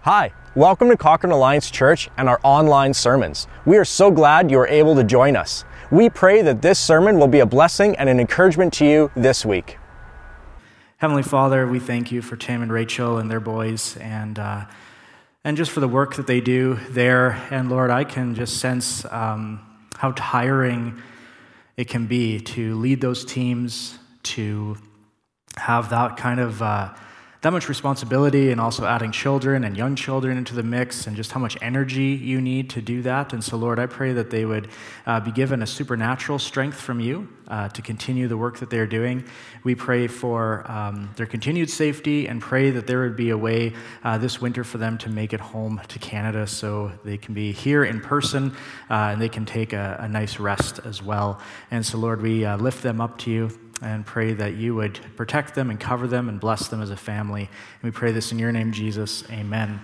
Hi, welcome to Cochrane Alliance Church and our online sermons. We are so glad you are able to join us. We pray that this sermon will be a blessing and an encouragement to you this week. Heavenly Father, we thank you for Tim and Rachel and their boys and just for the work that they do there. And Lord, I can just sense how tiring it can be to lead those teams, to have that kind of that much responsibility, and also adding children and young children into the mix, and just how much energy you need to do that. And so, Lord, I pray that they would be given a supernatural strength from you to continue the work that they're doing. We pray for their continued safety and pray that there would be a way this winter for them to make it home to Canada so they can be here in person and they can take a nice rest as well. And so, Lord, we lift them up to you and pray that you would protect them and cover them and bless them as a family. And we pray this in your name, Jesus. Amen.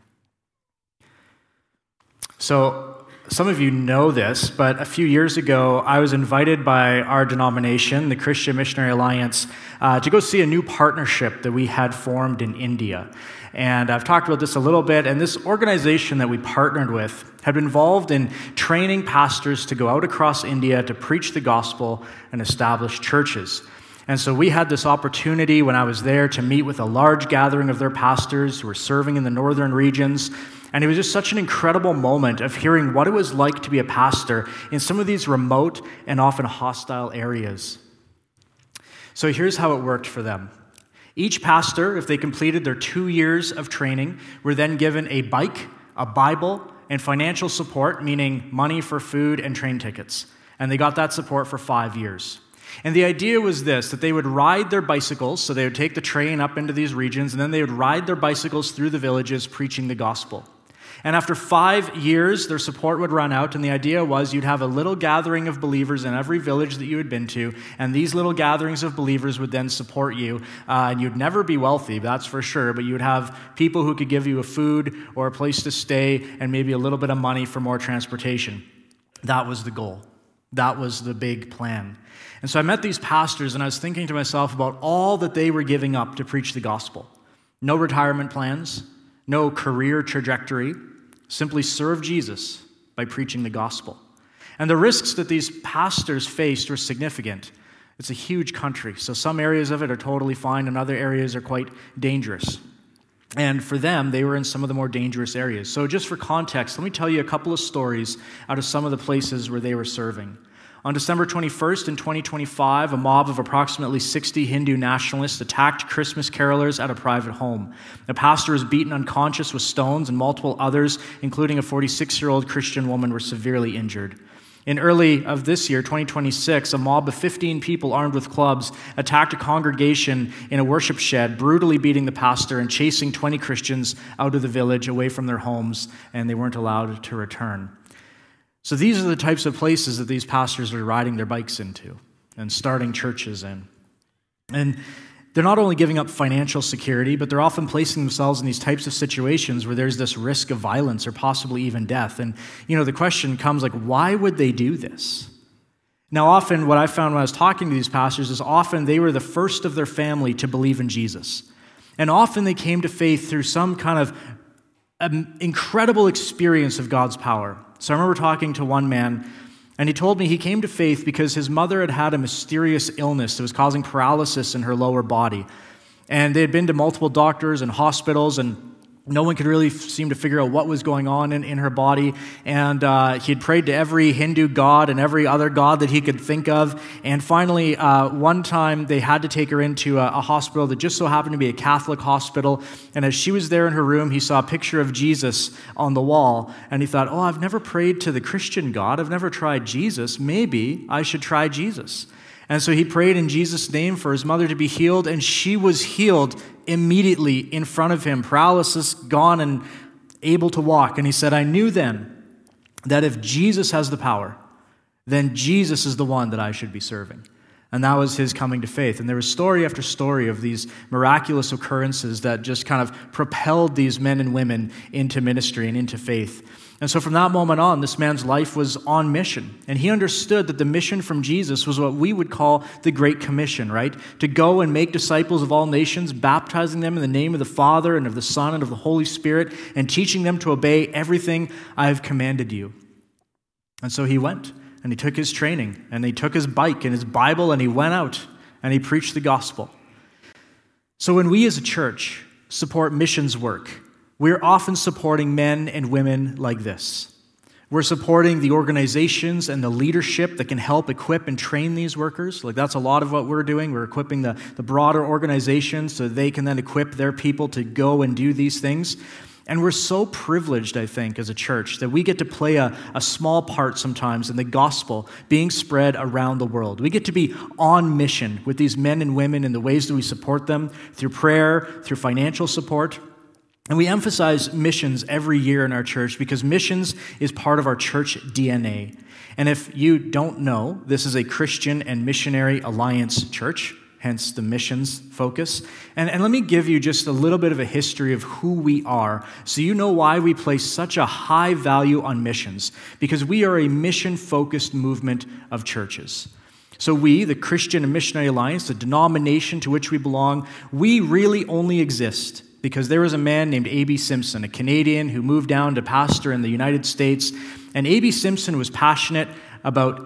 So, some of you know this, but a few years ago, I was invited by our denomination, the Christian Missionary Alliance, to go see a new partnership that we had formed in India. And I've talked about this a little bit, and this organization that we partnered with had been involved in training pastors to go out across India to preach the gospel and establish churches. And so we had this opportunity when I was there to meet with a large gathering of their pastors who were serving in the northern regions. And it was just such an incredible moment of hearing what it was like to be a pastor in some of these remote and often hostile areas. So here's how it worked for them. Each pastor, if they completed their 2 years of training, were then given a bike, a Bible, and financial support, meaning money for food and train tickets. And they got that support for 5 years. And the idea was this, that they would ride their bicycles, so they would take the train up into these regions, and then they would ride their bicycles through the villages preaching the gospel. And after 5 years, their support would run out, and the idea was you'd have a little gathering of believers in every village that you had been to, and these little gatherings of believers would then support you, and you'd never be wealthy, that's for sure, but you would have people who could give you a food or a place to stay and maybe a little bit of money for more transportation. That was the goal. That was the big plan. And so I met these pastors, and I was thinking to myself about all that they were giving up to preach the gospel. No retirement plans, no career trajectory, simply serve Jesus by preaching the gospel. And the risks that these pastors faced were significant. It's a huge country, so some areas of it are totally fine and other areas are quite dangerous. And for them, they were in some of the more dangerous areas. So just for context, let me tell you a couple of stories out of some of the places where they were serving. On December 21st in 2025, a mob of approximately 60 Hindu nationalists attacked Christmas carolers at a private home. The pastor was beaten unconscious with stones, and multiple others, including a 46-year-old Christian woman, were severely injured. In early of this year, 2026, a mob of 15 people armed with clubs attacked a congregation in a worship shed, brutally beating the pastor and chasing 20 Christians out of the village away from their homes, and they weren't allowed to return. So these are the types of places that these pastors are riding their bikes into and starting churches in. And they're not only giving up financial security, but they're often placing themselves in these types of situations where there's this risk of violence or possibly even death. And, the question comes like, why would they do this? Now, often what I found when I was talking to these pastors is often they were the first of their family to believe in Jesus. And often they came to faith through some kind of incredible experience of God's power. So I remember talking to one man, and he told me he came to faith because his mother had had a mysterious illness that was causing paralysis in her lower body. And they had been to multiple doctors and hospitals, and no one could really seem to figure out what was going on in her body. And he had prayed to every Hindu god and every other god that he could think of. And finally, one time they had to take her into a hospital that just so happened to be a Catholic hospital. And as she was there in her room, he saw a picture of Jesus on the wall. And he thought, I've never prayed to the Christian God. I've never tried Jesus. Maybe I should try Jesus. And so he prayed in Jesus' name for his mother to be healed, and she was healed immediately in front of him, paralysis gone and able to walk. And he said, I knew then that if Jesus has the power, then Jesus is the one that I should be serving. And that was his coming to faith. And there was story after story of these miraculous occurrences that just kind of propelled these men and women into ministry and into faith. And so from that moment on, this man's life was on mission. And he understood that the mission from Jesus was what we would call the Great Commission, right? To go and make disciples of all nations, baptizing them in the name of the Father and of the Son and of the Holy Spirit, and teaching them to obey everything I have commanded you. And so he went. And he took his training, and he took his bike and his Bible, and he went out, and he preached the gospel. So when we as a church support missions work, we're often supporting men and women like this. We're supporting the organizations and the leadership that can help equip and train these workers. Like that's a lot of what we're doing. We're equipping the broader organizations so they can then equip their people to go and do these things. And we're so privileged, I think, as a church, that we get to play a small part sometimes in the gospel being spread around the world. We get to be on mission with these men and women in the ways that we support them, through prayer, through financial support. And we emphasize missions every year in our church because missions is part of our church DNA. And if you don't know, this is a Christian and Missionary Alliance church, hence the missions focus. And let me give you just a little bit of a history of who we are so you know why we place such a high value on missions, because we are a mission-focused movement of churches. So we, the Christian and Missionary Alliance, the denomination to which we belong, we really only exist because there was a man named A.B. Simpson, a Canadian who moved down to pastor in the United States, and A.B. Simpson was passionate about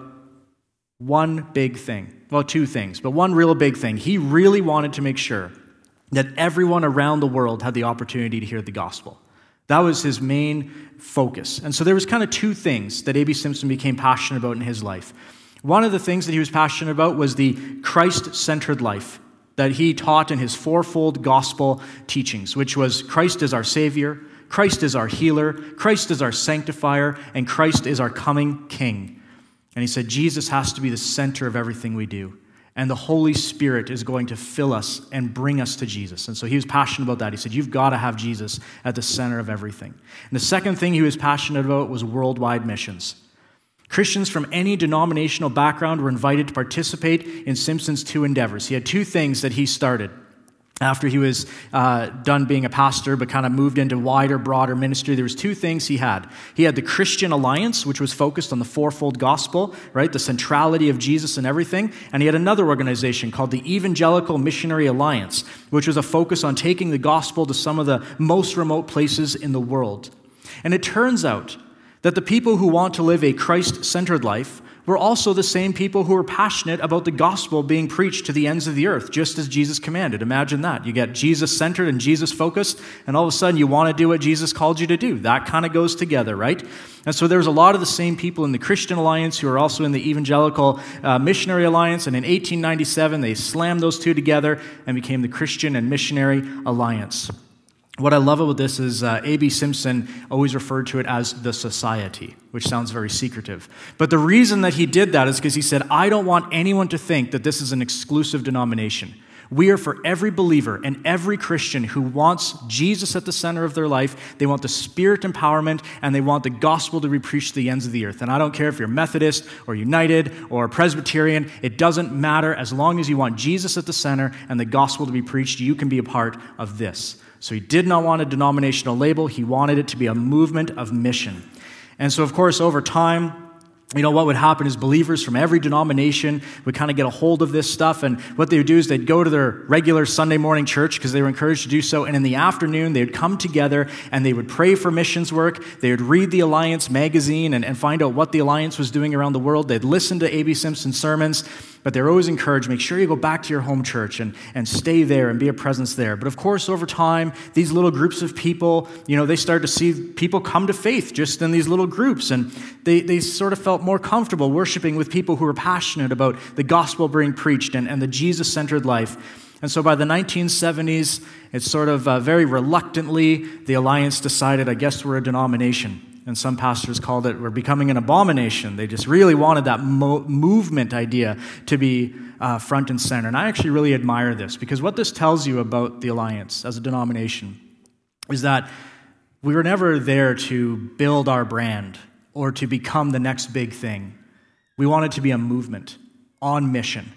one big thing. Well, two things, but one real big thing. He really wanted to make sure that everyone around the world had the opportunity to hear the gospel. That was his main focus. And so there was kind of two things that A.B. Simpson became passionate about in his life. One of the things that he was passionate about was the Christ-centered life that he taught in his fourfold gospel teachings, which was Christ is our Savior, Christ is our healer, Christ is our sanctifier, and Christ is our coming King. And he said, Jesus has to be the center of everything we do. And the Holy Spirit is going to fill us and bring us to Jesus. And so he was passionate about that. He said, you've got to have Jesus at the center of everything. And the second thing he was passionate about was worldwide missions. Christians from any denominational background were invited to participate in Simpson's two endeavors. He had two things that he started after he was done being a pastor, but kind of moved into wider, broader ministry. There was two things he had. He had the Christian Alliance, which was focused on the fourfold gospel, right? The centrality of Jesus and everything. And he had another organization called the Evangelical Missionary Alliance, which was a focus on taking the gospel to some of the most remote places in the world. And it turns out that the people who want to live a Christ-centered life were also the same people who were passionate about the gospel being preached to the ends of the earth, just as Jesus commanded. Imagine that. You get Jesus-centered and Jesus-focused, and all of a sudden you want to do what Jesus called you to do. That kind of goes together, right? And so there's a lot of the same people in the Christian Alliance who are also in the Evangelical Missionary Alliance, and in 1897 they slammed those two together and became the Christian and Missionary Alliance. What I love about this is A.B. Simpson always referred to it as the society, which sounds very secretive. But the reason that he did that is because he said, I don't want anyone to think that this is an exclusive denomination. We are for every believer and every Christian who wants Jesus at the center of their life. They want the Spirit empowerment, and they want the gospel to be preached to the ends of the earth. And I don't care if you're Methodist or United or Presbyterian. It doesn't matter. As long as you want Jesus at the center and the gospel to be preached, you can be a part of this. So he did not want a denominational label. He wanted it to be a movement of mission. And so, of course, over time, what would happen is believers from every denomination would kind of get a hold of this stuff, and what they would do is they'd go to their regular Sunday morning church because they were encouraged to do so, and in the afternoon they would come together and they would pray for missions work. They would read the Alliance magazine and find out what the Alliance was doing around the world. They'd listen to A.B. Simpson's sermons, but they were always encouraged, make sure you go back to your home church and stay there and be a presence there. But of course, over time, these little groups of people, they started to see people come to faith just in these little groups, and they sort of felt more comfortable worshiping with people who were passionate about the gospel being preached and the Jesus-centered life. And so by the 1970s, it's sort of very reluctantly, the Alliance decided, I guess we're a denomination. And some pastors called it, we're becoming an abomination. They just really wanted that movement idea to be front and center. And I actually really admire this, because what this tells you about the Alliance as a denomination is that we were never there to build our brand or to become the next big thing. We wanted to be a movement on mission,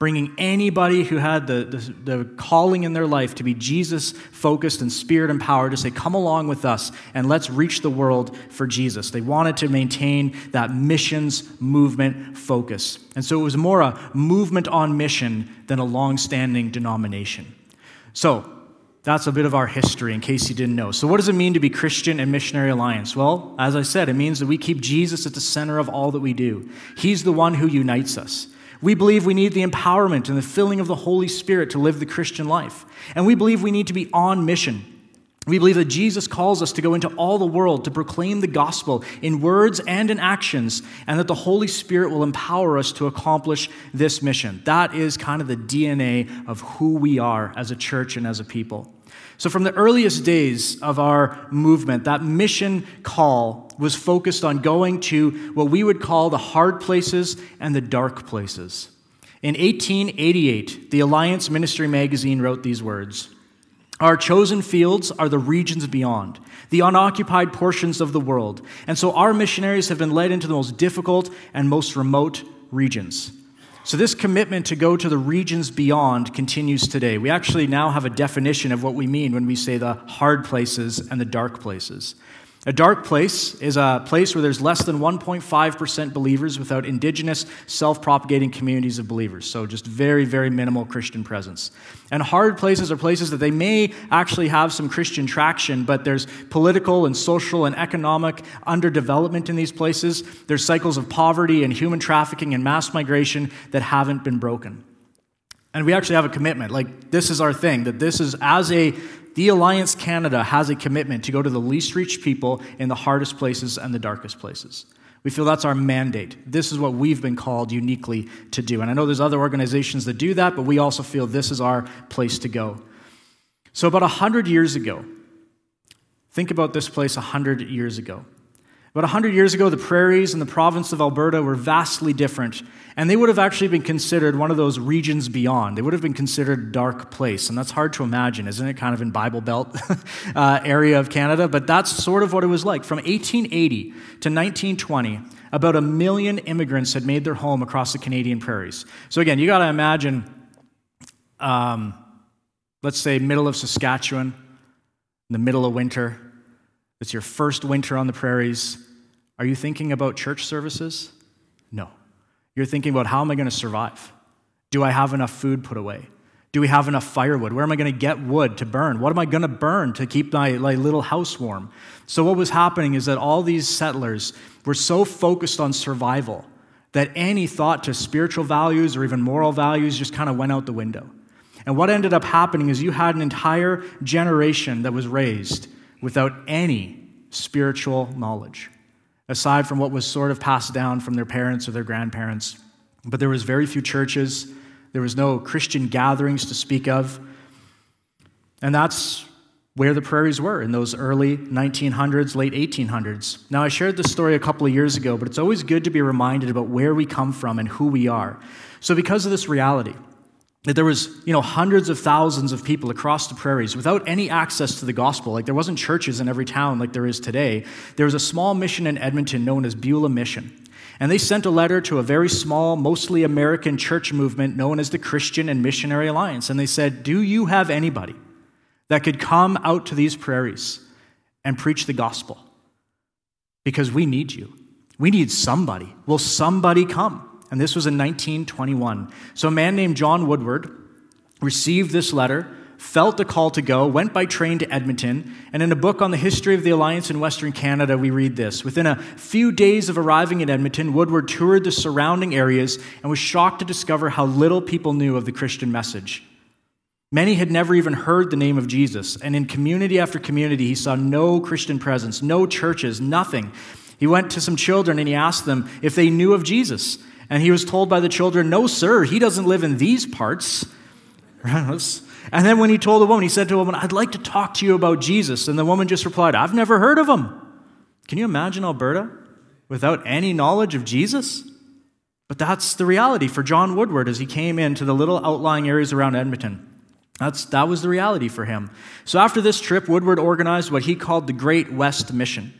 bringing anybody who had the calling in their life to be Jesus-focused and Spirit-empowered to say, come along with us and let's reach the world for Jesus. They wanted to maintain that missions movement focus. And so it was more a movement on mission than a long-standing denomination. So that's a bit of our history in case you didn't know. So what does it mean to be Christian and Missionary Alliance? Well, as I said, it means that we keep Jesus at the center of all that we do. He's the one who unites us. We believe we need the empowerment and the filling of the Holy Spirit to live the Christian life. And we believe we need to be on mission. We believe that Jesus calls us to go into all the world to proclaim the gospel in words and in actions, and that the Holy Spirit will empower us to accomplish this mission. That is kind of the DNA of who we are as a church and as a people. So from the earliest days of our movement, that mission call was focused on going to what we would call the hard places and the dark places. In 1888, the Alliance Ministry magazine wrote these words: "Our chosen fields are the regions beyond, the unoccupied portions of the world, and so our missionaries have been led into the most difficult and most remote regions." So this commitment to go to the regions beyond continues today. We actually now have a definition of what we mean when we say the hard places and the dark places. A dark place is a place where there's less than 1.5% believers without indigenous, self-propagating communities of believers. So just very, very minimal Christian presence. And hard places are places that they may actually have some Christian traction, but there's political and social and economic underdevelopment in these places. There's cycles of poverty and human trafficking and mass migration that haven't been broken. And we actually have a commitment. Like, this is our thing, that this is the Alliance Canada has a commitment to go to the least reached people in the hardest places and the darkest places. We feel that's our mandate. This is what we've been called uniquely to do. And I know there's other organizations that do that, but we also feel this is our place to go. So about 100 years ago, think about this place 100 years ago. About 100 years ago, the prairies in the province of Alberta were vastly different, and they would have actually been considered one of those regions beyond. They would have been considered a dark place, and that's hard to imagine, isn't it? Kind of in Bible Belt area of Canada, but that's sort of what it was like. From 1880 to 1920, about 1 million immigrants had made their home across the Canadian prairies. So again, you got to imagine, let's say middle of Saskatchewan, in the middle of winter. It's your first winter on the prairies. Are you thinking about church services? No. You're thinking about, how am I going to survive? Do I have enough food put away? Do we have enough firewood? Where am I going to get wood to burn? What am I going to burn to keep my little house warm? So what was happening is that all these settlers were so focused on survival that any thought to spiritual values or even moral values just kind of went out the window. And what ended up happening is you had an entire generation that was raised without any spiritual knowledge, aside from what was sort of passed down from their parents or their grandparents. But there was very few churches. There was no Christian gatherings to speak of. And that's where the prairies were in those early 1900s, late 1800s. Now, I shared this story a couple of years ago, but it's always good to be reminded about where we come from and who we are. So because of this reality, that there was, hundreds of thousands of people across the prairies without any access to the gospel. Like, there wasn't churches in every town like there is today. There was a small mission in Edmonton known as Beulah Mission. And they sent a letter to a very small, mostly American church movement known as the Christian and Missionary Alliance. And they said, do you have anybody that could come out to these prairies and preach the gospel? Because we need you. We need somebody. Will somebody come? And this was in 1921. So a man named John Woodward received this letter, felt the call to go, went by train to Edmonton, and in a book on the history of the Alliance in Western Canada, we read this. Within a few days of arriving in Edmonton, Woodward toured the surrounding areas and was shocked to discover how little people knew of the Christian message. Many had never even heard the name of Jesus, and in community after community, he saw no Christian presence, no churches, nothing. He went to some children and he asked them if they knew of Jesus. And he was told by the children, no, sir, he doesn't live in these parts. And then when he told the woman, he said to a woman, I'd like to talk to you about Jesus. And the woman just replied, I've never heard of him. Can you imagine Alberta without any knowledge of Jesus? But that's the reality for John Woodward as he came into the little outlying areas around Edmonton. That was the reality for him. So after this trip, Woodward organized what he called the Great West Mission,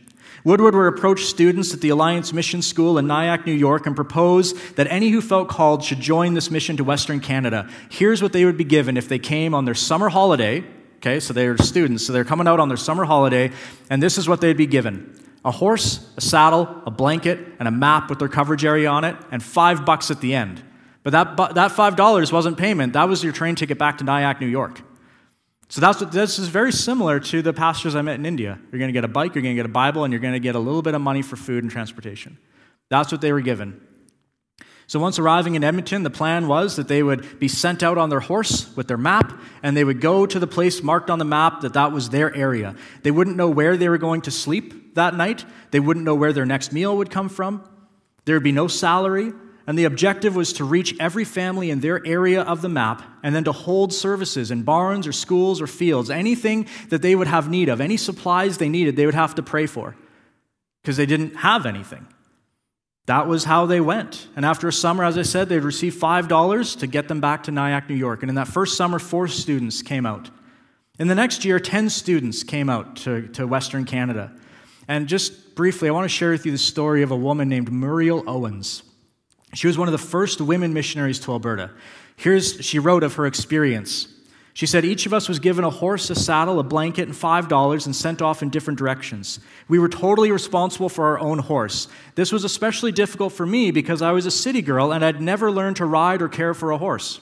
Woodward would approach students at the Alliance Mission School in Nyack, New York, and propose that any who felt called should join this mission to Western Canada. Here's what they would be given if they came on their summer holiday. Okay, so they're students, so they're coming out on their summer holiday, and this is what they'd be given: a horse, a saddle, a blanket, and a map with their coverage area on it, and $5 at the end. But that $5 wasn't payment. That was your train ticket back to Nyack, New York. So this is very similar to the pastors I met in India. You're going to get a bike, you're going to get a Bible, and you're going to get a little bit of money for food and transportation. That's what they were given. So once arriving in Edmonton, the plan was that they would be sent out on their horse with their map, and they would go to the place marked on the map that was their area. They wouldn't know where they were going to sleep that night. They wouldn't know where their next meal would come from. There would be no salary. And the objective was to reach every family in their area of the map and then to hold services in barns or schools or fields. Anything that they would have need of, any supplies they needed, they would have to pray for because they didn't have anything. That was how they went. And after a summer, as I said, they'd receive $5 to get them back to Nyack, New York. And in that first summer, 4 students came out. In the next year, 10 students came out to Western Canada. And just briefly, I want to share with you the story of a woman named Muriel Owens. She was one of the first women missionaries to Alberta. She wrote of her experience. She said, "Each of us was given a horse, a saddle, a blanket, and $5 and sent off in different directions. We were totally responsible for our own horse. This was especially difficult for me because I was a city girl and I'd never learned to ride or care for a horse."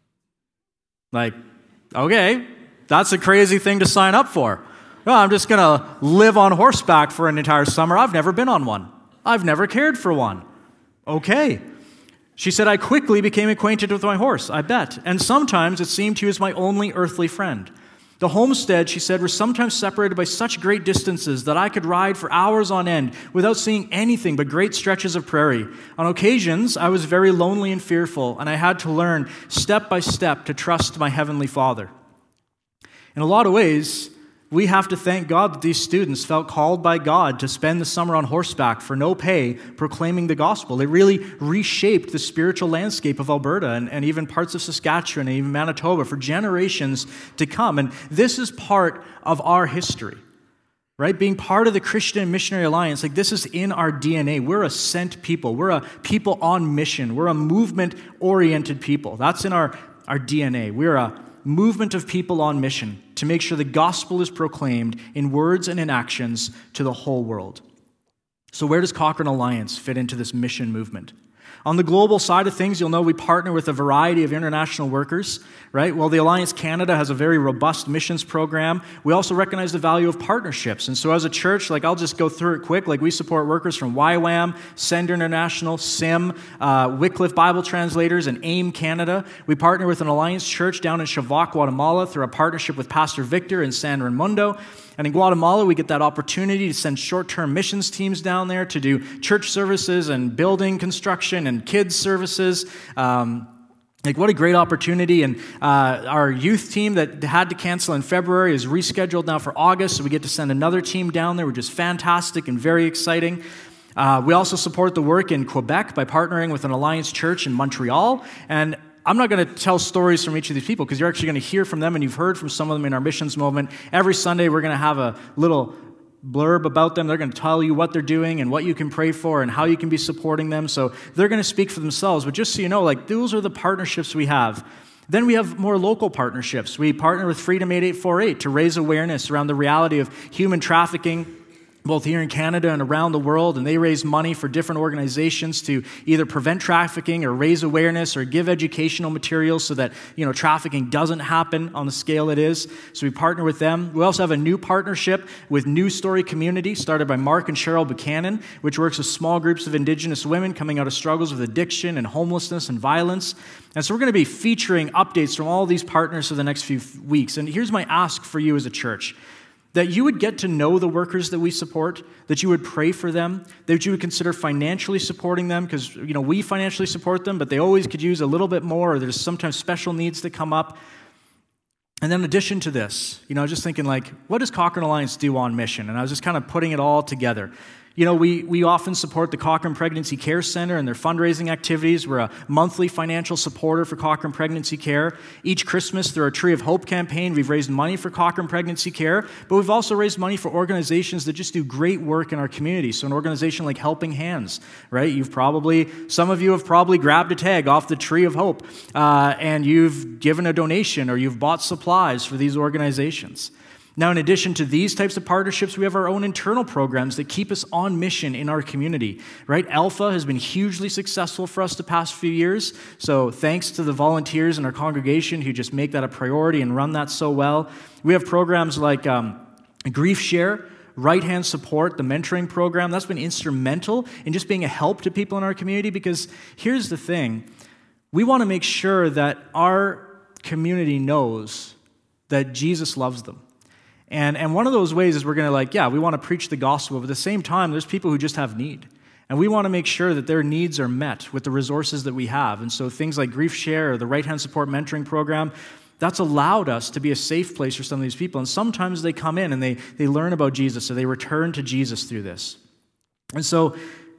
Like, okay, that's a crazy thing to sign up for. No, I'm just going to live on horseback for an entire summer. I've never been on one. I've never cared for one. Okay. She said, "I quickly became acquainted with my horse, I bet, and sometimes it seemed he was my only earthly friend. The homestead," she said, "were sometimes separated by such great distances that I could ride for hours on end without seeing anything but great stretches of prairie. On occasions, I was very lonely and fearful, and I had to learn step by step to trust my Heavenly Father." In a lot of ways, we have to thank God that these students felt called by God to spend the summer on horseback for no pay, proclaiming the gospel. It really reshaped the spiritual landscape of Alberta and even parts of Saskatchewan and even Manitoba for generations to come. And this is part of our history, right? Being part of the Christian Missionary Alliance, like this is in our DNA. We're a sent people. We're a people on mission. We're a movement-oriented people. That's in our DNA. We're a movement of people on mission to make sure the gospel is proclaimed in words and in actions to the whole world. So where does Cochrane Alliance fit into this mission movement? On the global side of things, you'll know we partner with a variety of international workers, right? Well, the Alliance Canada has a very robust missions program. We also recognize the value of partnerships. And so as a church, I'll just go through it quick. We support workers from YWAM, Send International, SIM, Wycliffe Bible Translators, and AIM Canada. We partner with an Alliance church down in Chavac, Guatemala through a partnership with Pastor Victor in San Raimundo. And in Guatemala, we get that opportunity to send short-term missions teams down there to do church services and building construction and kids services. What a great opportunity. And our youth team that had to cancel in February is rescheduled now for August, so we get to send another team down there, which is fantastic and very exciting. We also support the work in Quebec by partnering with an Alliance church in Montreal. And I'm not going to tell stories from each of these people because you're actually going to hear from them, and you've heard from some of them in our missions moment. Every Sunday, we're going to have a little blurb about them. They're going to tell you what they're doing and what you can pray for and how you can be supporting them. So they're going to speak for themselves. But just so you know, those are the partnerships we have. Then we have more local partnerships. We partner with Freedom 8848 to raise awareness around the reality of human trafficking, both here in Canada and around the world, and they raise money for different organizations to either prevent trafficking or raise awareness or give educational materials so that, trafficking doesn't happen on the scale it is. So we partner with them. We also have a new partnership with New Story Community, started by Mark and Cheryl Buchanan, which works with small groups of Indigenous women coming out of struggles with addiction and homelessness and violence. And so we're going to be featuring updates from all these partners for the next few weeks. And here's my ask for you as a church: that you would get to know the workers that we support, that you would pray for them, that you would consider financially supporting them, because we financially support them, but they always could use a little bit more, or there's sometimes special needs that come up. And then in addition to this, I was just thinking, what does Cochrane Alliance do on mission? And I was just kind of putting it all together. You know, we often support the Cochrane Pregnancy Care Center and their fundraising activities. We're a monthly financial supporter for Cochrane Pregnancy Care. Each Christmas, through our Tree of Hope campaign, we've raised money for Cochrane Pregnancy Care, but we've also raised money for organizations that just do great work in our community. So an organization like Helping Hands, right? Some of you have probably grabbed a tag off the Tree of Hope, and you've given a donation or you've bought supplies for these organizations. Now, in addition to these types of partnerships, we have our own internal programs that keep us on mission in our community, right? Alpha has been hugely successful for us the past few years, so thanks to the volunteers in our congregation who just make that a priority and run that so well. We have programs like Grief Share, Right Hand Support, the mentoring program. That's been instrumental in just being a help to people in our community, because here's the thing. We want to make sure that our community knows that Jesus loves them. And one of those ways is we're going to we want to preach the gospel, but at the same time, there's people who just have need. And we want to make sure that their needs are met with the resources that we have. And so things like Grief Share or the Right Hand Support mentoring program, that's allowed us to be a safe place for some of these people. And sometimes they come in and they learn about Jesus, or they return to Jesus through this. And so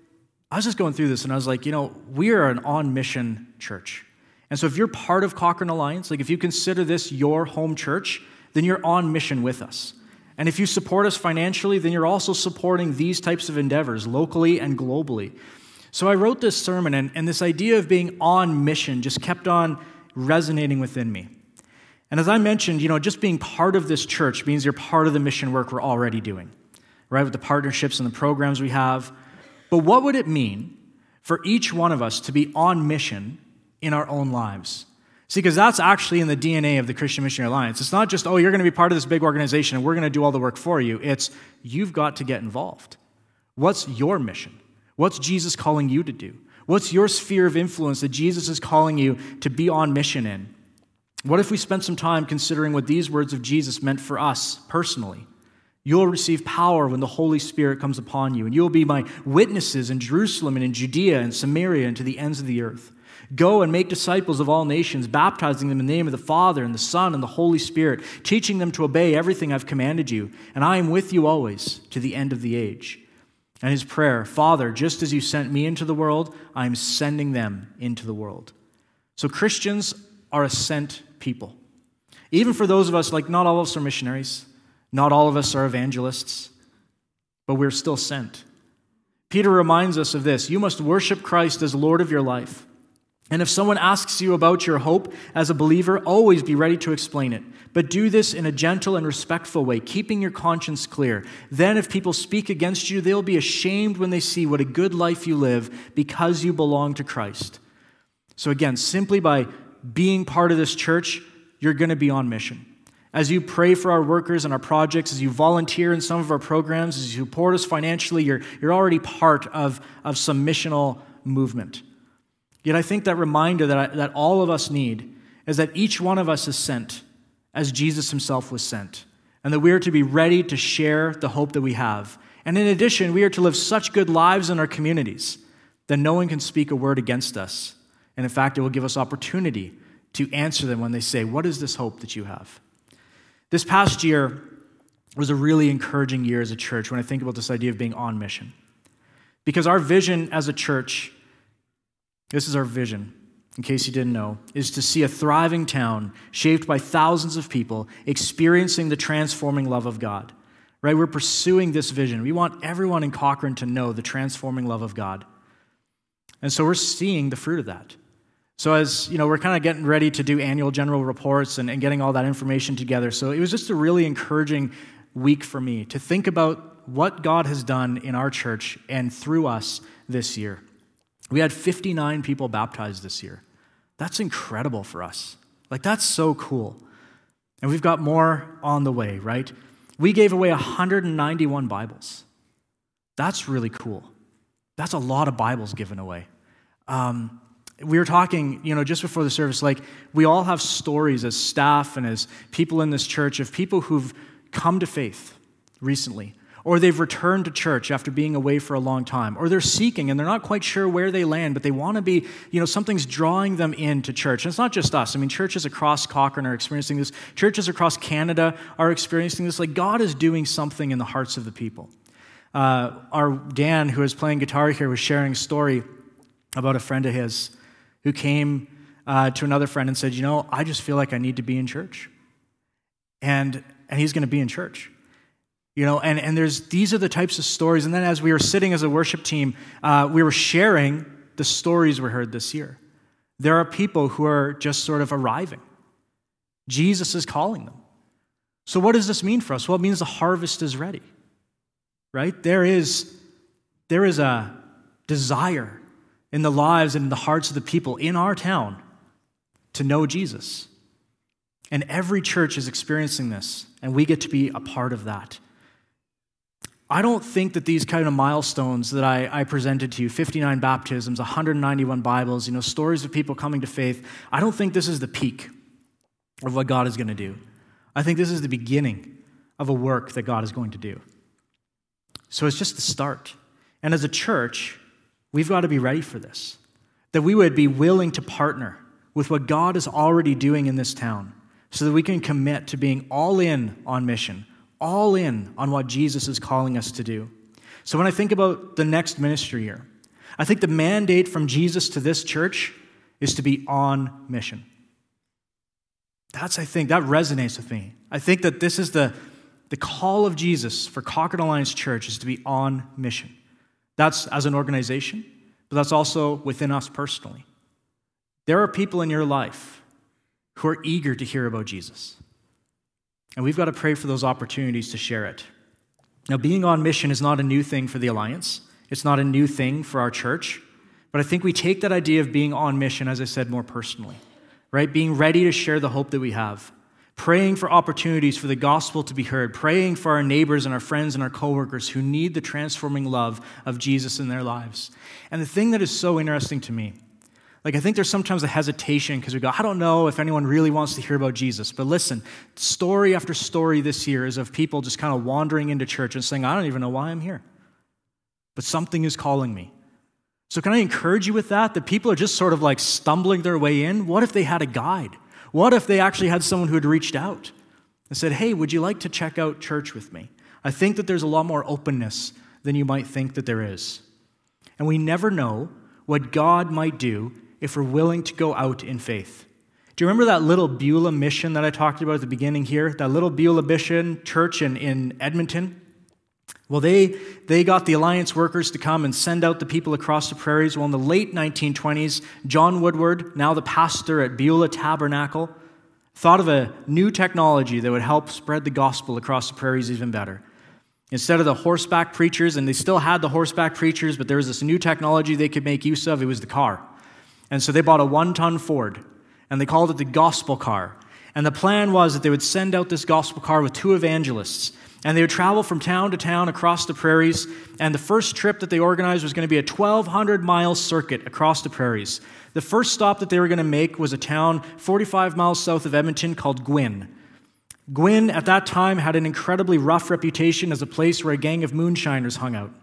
I was just going through this and I was like, we are an on-mission church. And so if you're part of Cochrane Alliance, if you consider this your home church, then you're on mission with us. And if you support us financially, then you're also supporting these types of endeavors locally and globally. So I wrote this sermon, and this idea of being on mission just kept on resonating within me. And as I mentioned, just being part of this church means you're part of the mission work we're already doing, right, with the partnerships and the programs we have. But what would it mean for each one of us to be on mission in our own lives? See, because that's actually in the DNA of the Christian Missionary Alliance. It's not just, you're going to be part of this big organization and we're going to do all the work for you. It's, you've got to get involved. What's your mission? What's Jesus calling you to do? What's your sphere of influence that Jesus is calling you to be on mission in? What if we spent some time considering what these words of Jesus meant for us personally? You'll receive power when the Holy Spirit comes upon you, and you'll be my witnesses in Jerusalem and in Judea and Samaria and to the ends of the earth. Go and make disciples of all nations, baptizing them in the name of the Father and the Son and the Holy Spirit, teaching them to obey everything I've commanded you. And I am with you always to the end of the age. And his prayer, Father, just as you sent me into the world, I am sending them into the world. So Christians are a sent people. Even for those of us, not all of us are missionaries. Not all of us are evangelists. But we're still sent. Peter reminds us of this. You must worship Christ as Lord of your life. And if someone asks you about your hope as a believer, always be ready to explain it. But do this in a gentle and respectful way, keeping your conscience clear. Then if people speak against you, they'll be ashamed when they see what a good life you live because you belong to Christ. So again, simply by being part of this church, you're going to be on mission. As you pray for our workers and our projects, as you volunteer in some of our programs, as you support us financially, you're already part of some missional movement. Yet I think that reminder that all of us need is that each one of us is sent as Jesus himself was sent, and that we are to be ready to share the hope that we have. And in addition, we are to live such good lives in our communities that no one can speak a word against us. And in fact, it will give us opportunity to answer them when they say, what is this hope that you have? This past year was a really encouraging year as a church when I think about this idea of being on mission. Because our vision as a church, this is our vision, in case you didn't know, is to see a thriving town shaped by thousands of people experiencing the transforming love of God. Right? We're pursuing this vision. We want everyone in Cochrane to know the transforming love of God. And so we're seeing the fruit of that. So as we're kind of getting ready to do annual general reports and getting all that information together. So it was just a really encouraging week for me to think about what God has done in our church and through us this year. We had 59 people baptized this year. That's incredible for us. That's so cool. And we've got more on the way, right? We gave away 191 Bibles. That's really cool. That's a lot of Bibles given away. We were talking, just before the service, we all have stories as staff and as people in this church of people who've come to faith recently, or they've returned to church after being away for a long time, or they're seeking and they're not quite sure where they land, but they want to be, something's drawing them into church. And it's not just us. Churches across Cochrane are experiencing this. Churches across Canada are experiencing this. God is doing something in the hearts of the people. Our Dan, who was playing guitar here, was sharing a story about a friend of his who came to another friend and said, I just feel like I need to be in church. And he's going to be in church. And these are the types of stories. And then as we were sitting as a worship team, we were sharing the stories we heard this year. There are people who are just sort of arriving. Jesus is calling them. So what does this mean for us? Well, it means the harvest is ready, right? There is a desire in the lives and in the hearts of the people in our town to know Jesus. And every church is experiencing this, and we get to be a part of that. I don't think that these kind of milestones that I presented to you, 59 baptisms, 191 Bibles, stories of people coming to faith, I don't think this is the peak of what God is going to do. I think this is the beginning of a work that God is going to do. So it's just the start. And as a church, we've got to be ready for this, that we would be willing to partner with what God is already doing in this town so that we can commit to being all in on mission, all in on what Jesus is calling us to do. So when I think about the next ministry year, I think the mandate from Jesus to this church is to be on mission. I think that resonates with me. I think that this is the call of Jesus for Concord Alliance Church is to be on mission. That's as an organization, but that's also within us personally. There are people in your life who are eager to hear about Jesus. And we've got to pray for those opportunities to share it. Now, being on mission is not a new thing for the Alliance. It's not a new thing for our church. But I think we take that idea of being on mission, as I said, more personally. Right? Being ready to share the hope that we have. Praying for opportunities for the gospel to be heard. Praying for our neighbors and our friends and our coworkers who need the transforming love of Jesus in their lives. And the thing that is so interesting to me, I think there's sometimes a hesitation because we go, I don't know if anyone really wants to hear about Jesus. But listen, story after story this year is of people just kind of wandering into church and saying, I don't even know why I'm here. But something is calling me. So can I encourage you with that people are just sort of stumbling their way in? What if they had a guide? What if they actually had someone who had reached out and said, hey, would you like to check out church with me? I think that there's a lot more openness than you might think that there is. And we never know what God might do if we're willing to go out in faith. Do you remember that little Beulah mission that I talked about at the beginning here? That little Beulah mission church in Edmonton? Well, they got the Alliance workers to come and send out the people across the prairies. Well, in the late 1920s, John Woodward, now the pastor at Beulah Tabernacle, thought of a new technology that would help spread the gospel across the prairies even better. Instead of the horseback preachers, and they still had the horseback preachers, but there was this new technology they could make use of. It was the car. And so they bought a 1-ton Ford, and they called it the gospel car. And the plan was that they would send out this gospel car with 2 evangelists, and they would travel from town to town across the prairies, and the first trip that they organized was going to be a 1,200-mile circuit across the prairies. The first stop that they were going to make was a town 45 miles south of Edmonton called Gwyn. Gwyn, at that time, had an incredibly rough reputation as a place where a gang of moonshiners hung out.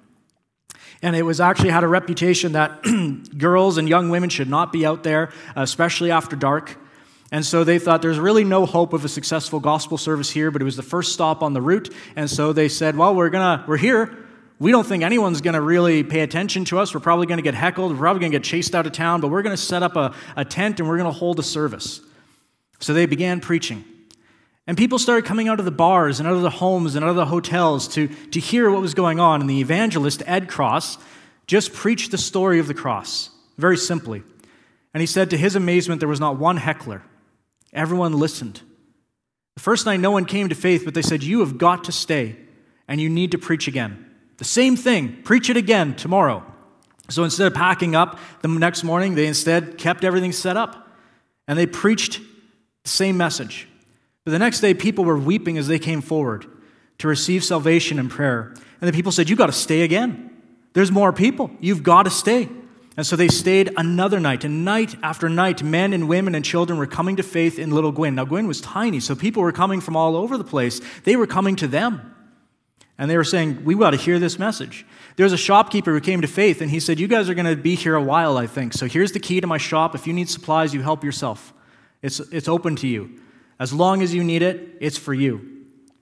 And it was actually had a reputation that girls and young women should not be out there, especially after dark. And so they thought there's really no hope of a successful gospel service here, but it was the first stop on the route. And so they said, well, we're here. We don't think anyone's going to really pay attention to us. We're probably going to get heckled. We're probably going to get chased out of town, but we're going to set up a tent and we're going to hold a service. So they began preaching. And people started coming out of the bars and out of the homes and out of the hotels to hear what was going on. And the evangelist, Ed Cross, just preached the story of the cross, very simply. And he said to his amazement, there was not one heckler. Everyone listened. The first night, no one came to faith, but they said, you have got to stay, and you need to preach again. The same thing, preach it again tomorrow. So instead of packing up the next morning, they instead kept everything set up, and they preached the same message. But the next day, people were weeping as they came forward to receive salvation and prayer. And the people said, you've got to stay again. There's more people. You've got to stay. And so they stayed another night, and night after night, men and women and children were coming to faith in Little Gwyn. Now, Gwyn was tiny, so people were coming from all over the place. They were coming to them, and they were saying, we got to hear this message. There was a shopkeeper who came to faith, and he said, you guys are going to be here a while, I think. So here's the key to my shop. If you need supplies, you help yourself. It's open to you. As long as you need it, it's for you.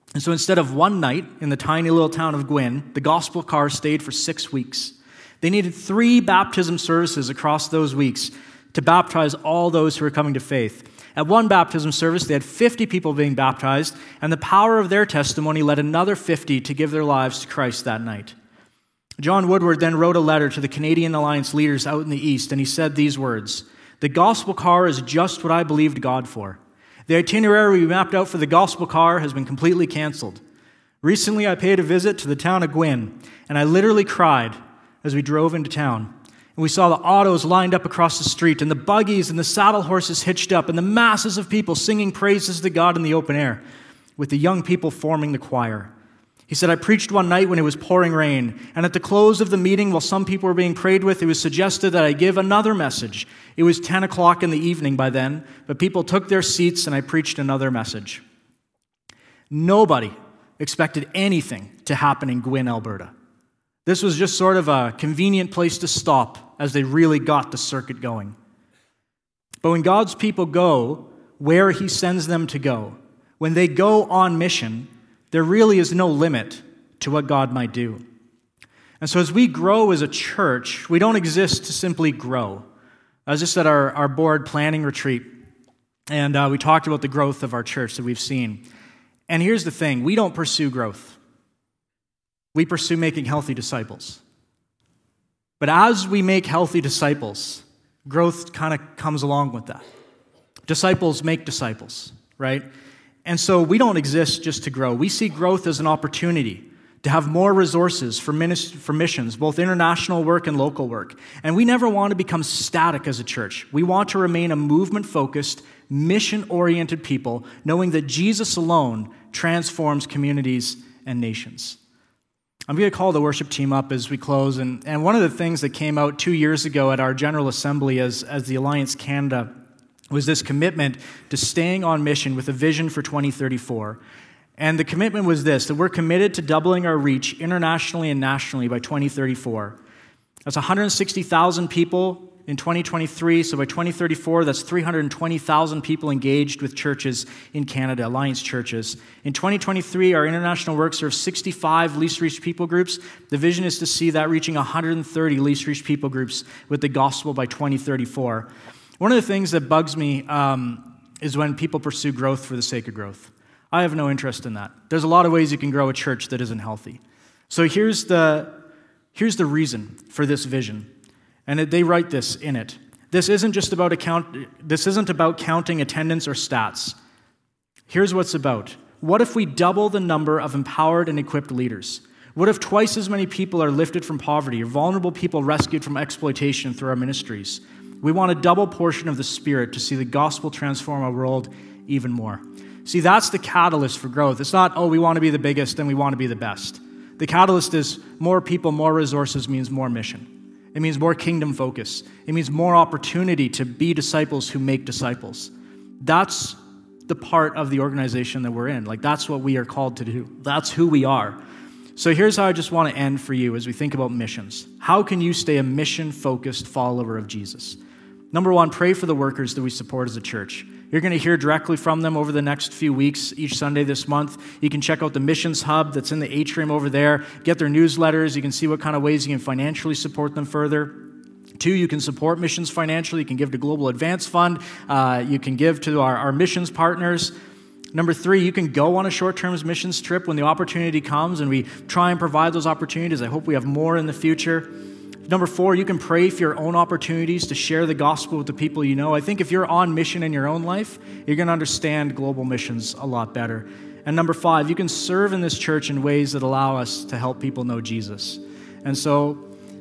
And so instead of one night in the tiny little town of Gwyn, the gospel car stayed for 6 weeks. They needed 3 baptism services across those weeks to baptize all those who were coming to faith. At one baptism service, they had 50 people being baptized, and the power of their testimony led another 50 to give their lives to Christ that night. John Woodward then wrote a letter to the Canadian Alliance leaders out in the East, and he said these words: "The gospel car is just what I believed God for. The itinerary we mapped out for the gospel car has been completely canceled. Recently, I paid a visit to the town of Gwyn, and I literally cried as we drove into town. And we saw the autos lined up across the street, and the buggies and the saddle horses hitched up, and the masses of people singing praises to God in the open air, with the young people forming the choir. He said, I preached one night when it was pouring rain, and at the close of the meeting, while some people were being prayed with, it was suggested that I give another message. It was 10 o'clock in the evening by then, but people took their seats, and I preached another message." Nobody expected anything to happen in Gwyn, Alberta. This was just sort of a convenient place to stop as they really got the circuit going. But when God's people go where He sends them to go, when they go on mission, there really is no limit to what God might do. And so as we grow as a church, we don't exist to simply grow. I was just at our board planning retreat, and we talked about the growth of our church that we've seen. And here's the thing, we don't pursue growth. We pursue making healthy disciples. But as we make healthy disciples, growth kind of comes along with that. Disciples make disciples, right? And so we don't exist just to grow. We see growth as an opportunity to have more resources for missions, both international work and local work. And we never want to become static as a church. We want to remain a movement-focused, mission-oriented people, knowing that Jesus alone transforms communities and nations. I'm going to call the worship team up as we close. And one of the things that came out 2 years ago at our General Assembly as the Alliance Canada was this commitment to staying on mission with a vision for 2034. And the commitment was this, that we're committed to doubling our reach internationally and nationally by 2034. That's 160,000 people in 2023, so by 2034, that's 320,000 people engaged with churches in Canada, Alliance churches. In 2023, our international work serves 65 least reached people groups. The vision is to see that reaching 130 least reached people groups with the gospel by 2034. One of the things that bugs me is when people pursue growth for the sake of growth. I have no interest in that. There's a lot of ways you can grow a church that isn't healthy. So here's the reason for this vision. And they write this in it. This isn't about counting attendance or stats. Here's what's about. What if we double the number of empowered and equipped leaders? What if twice as many people are lifted from poverty or vulnerable people rescued from exploitation through our ministries? We want a double portion of the Spirit to see the gospel transform our world even more. See, that's the catalyst for growth. It's not, we want to be the biggest and we want to be the best. The catalyst is more people, more resources means more mission. It means more kingdom focus. It means more opportunity to be disciples who make disciples. That's the part of the organization that we're in. That's what we are called to do. That's who we are. So here's how I just want to end for you as we think about missions. How can you stay a mission-focused follower of Jesus? Number one, pray for the workers that we support as a church. You're going to hear directly from them over the next few weeks, each Sunday this month. You can check out the Missions Hub that's in the atrium over there. Get their newsletters. You can see what kind of ways you can financially support them further. 2, you can support missions financially. You can give to Global Advance Fund. You can give to our missions partners. Number 3, you can go on a short-term missions trip when the opportunity comes, and we try and provide those opportunities. I hope we have more in the future. Number 4, you can pray for your own opportunities to share the gospel with the people you know. I think if you're on mission in your own life, you're going to understand global missions a lot better. And number 5, you can serve in this church in ways that allow us to help people know Jesus. And so,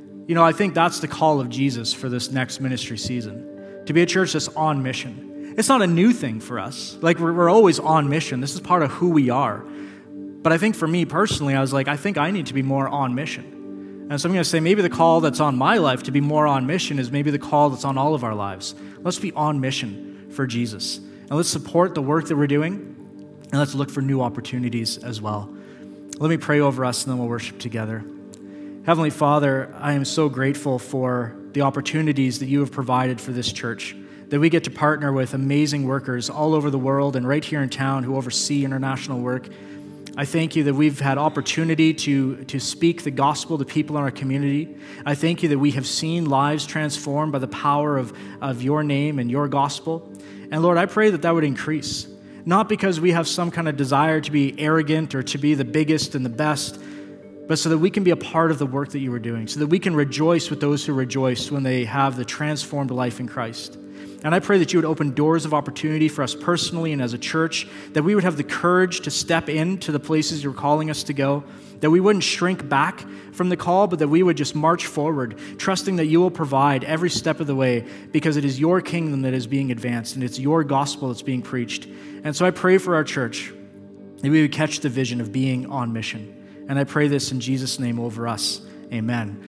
I think that's the call of Jesus for this next ministry season, to be a church that's on mission. It's not a new thing for us. We're always on mission. This is part of who we are. But I think for me personally, I was I think I need to be more on mission. And so I'm going to say maybe the call that's on my life to be more on mission is maybe the call that's on all of our lives. Let's be on mission for Jesus. And let's support the work that we're doing. And let's look for new opportunities as well. Let me pray over us and then we'll worship together. Heavenly Father, I am so grateful for the opportunities that you have provided for this church, that we get to partner with amazing workers all over the world and right here in town who oversee international work. I thank you that we've had opportunity to speak the gospel to people in our community. I thank you that we have seen lives transformed by the power of your name and your gospel. And Lord, I pray that that would increase, not because we have some kind of desire to be arrogant or to be the biggest and the best, but so that we can be a part of the work that you are doing, so that we can rejoice with those who rejoice when they have the transformed life in Christ. And I pray that you would open doors of opportunity for us personally and as a church, that we would have the courage to step into the places you're calling us to go, that we wouldn't shrink back from the call, but that we would just march forward, trusting that you will provide every step of the way, because it is your kingdom that is being advanced and it's your gospel that's being preached. And so I pray for our church that we would catch the vision of being on mission. And I pray this in Jesus' name over us. Amen.